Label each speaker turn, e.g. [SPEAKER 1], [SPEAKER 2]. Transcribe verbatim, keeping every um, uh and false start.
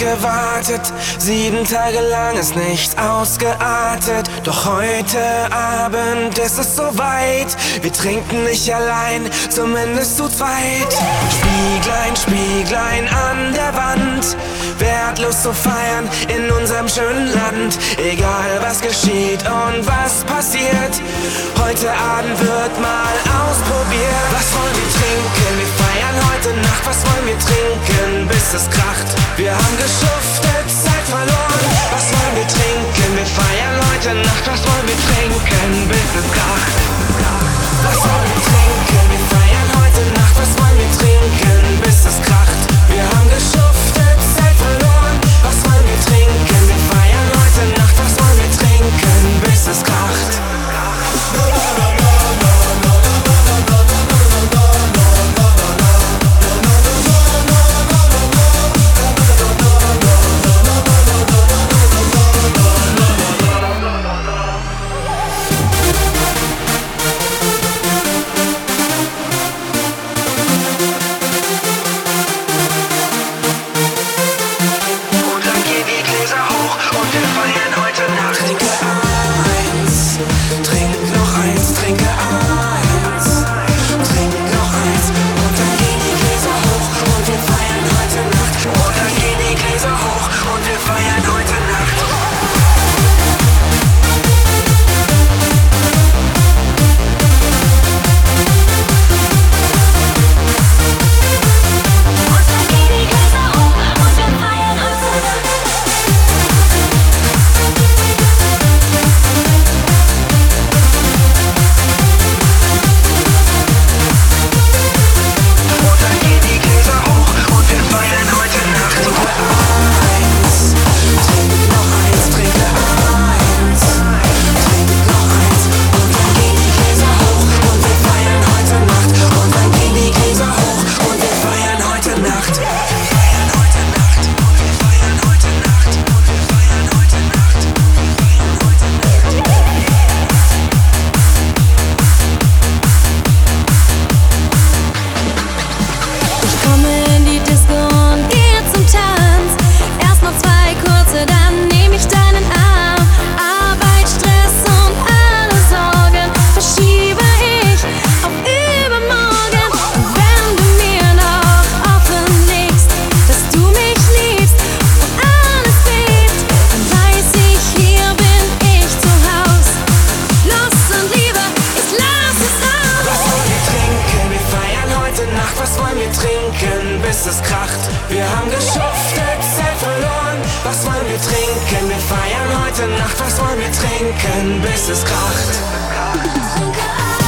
[SPEAKER 1] gewartet, sieben Tage lang ist nichts ausgeartet. Doch heute Abend ist es soweit, wir trinken nicht allein, zumindest zu zweit. Spieglein, Spieglein an der Wand, wer hat Lust zu feiern in unserem schönen Land? Egal was geschieht und was passiert, heute Abend wird mal ausprobiert. Was wollen wir trinken? Wir feiern heute Nacht. Was wollen wir trinken, bis es kracht? Wir haben geschuftet, Zeit verloren. Was wollen wir trinken? Wir feiern heute Nacht. Was wollen wir trinken, bis es kracht? Was wollen wir trinken? Wir feiern heute Nacht. Was wollen wir trinken, bis es kracht? Wir haben geschuftet, Zeit verloren. Was wollen wir trinken? Wir feiern heute Nacht. Was wollen wir trinken, bis es kracht? Bis es kracht, wir haben geschuftet, Zeit verloren. Was wollen wir trinken? Wir feiern heute Nacht. Was wollen wir trinken, bis es kracht?